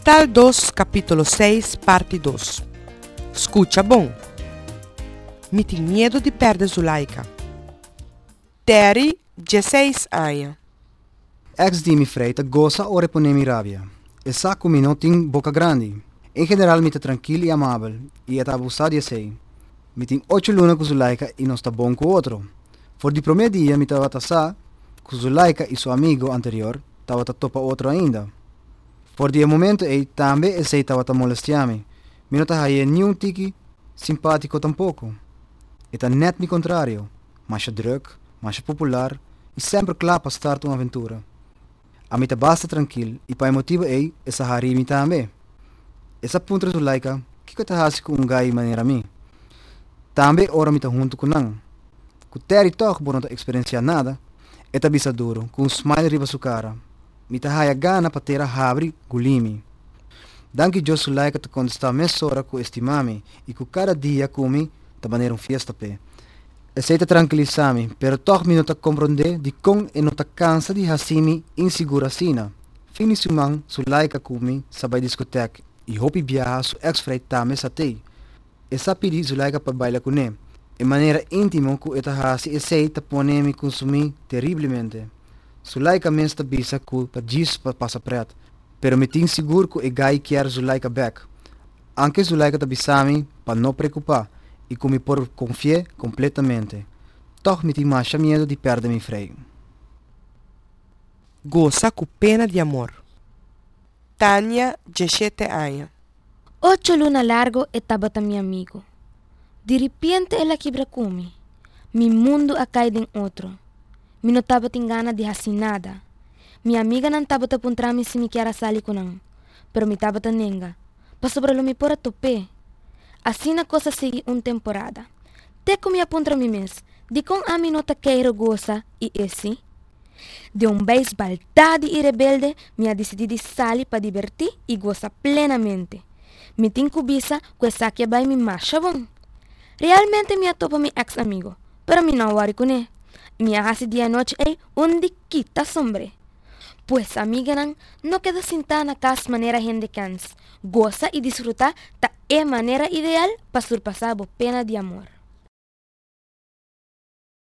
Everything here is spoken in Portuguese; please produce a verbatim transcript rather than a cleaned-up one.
Portal dois, capítulo seis, parte dois. Escucha bom. Me tem medo de perder Zulaika. Terry, dezesseis anos. Ex di mi freita goza ora ponemi rabia. E sa come non tin boca grande. In general mi ta tranquilo e amável. E eta abusado e sei. Mi tin ocho luna com Zulaika e não está bom com outro. For di primeiro dia mi tava ta sa com Zulaika e seu amigo anterior tava ta topa outro ainda. For di momento e também e sei tava ta molestiami. Mi non ta haie nenhum tiki simpático tampouco. E ta net mi contrário. Mais druk, mais popular e sempre claro para start uma aventura. A mi ta basta tranquilo e para motivo ei essa hari mi também. Essa puntra Zulaika que que ta hasi com um gai maneira mi. Também ora mi ta junto com nang. Com Terry toch por não ta experienciar nada. E ta bisa duro com um smile riba su cara. Mi ta haya gana pa tera habri gulimi. Danke jo Zulaika ta contestar mes ora com estimami e com cada dia comi ta maneira um fiesta pe. E sei ta tranquilizami, pero toch mi non ta comprende di con e non ta cansa di hasimi insegura sina. Fini sumang Zulaika comi sabay discoteca e hopi viaja su ex-frei tame sa te. E sa pidi Zulaika pa baila con ne. E maneira intimo cu eta hasi e sei ta ponemi consumi terribilmente. Zulaika mens ta bisa cu pa gis pa passa pret. Pero mi tin sigur cu e gai kier Zulaika back. Anche Zulaika ta bisami pa no preocupar. E come por confiar completamente. Toch mi ti masha miedo di perdere mi frei. Goza com pena de amor. Tânia, dezessete anos. Ocho luna largo e tabata mi amigo. De repente ela quebra kumi. Mi mundo a cair em outro. Mi no taba tem gana de hacer nada. Mi amiga não taba ta puntrami se mi chiara sali kunang. Pero mi taba ta nenga. Pa sobre lo mi pora tope. Assim na coisa segui uma temporada. Te comi apuntra mi mes. De com a mi nota queiro goza e esse. De um beijo baldade e rebelde, mi ha decidido salir para divertir e gozar plenamente. Mi tin cubisa com essa que vai mi marcha bom. Realmente mi atopa mi ex amigo, pero mi não worry com ele. Mi hace dia noite é um de quita sombre. Pues amiga nan, no queda sentada na casa maneira gente cans. Goza e disfrutar ta é maneira ideal para surpassar a pena de amor.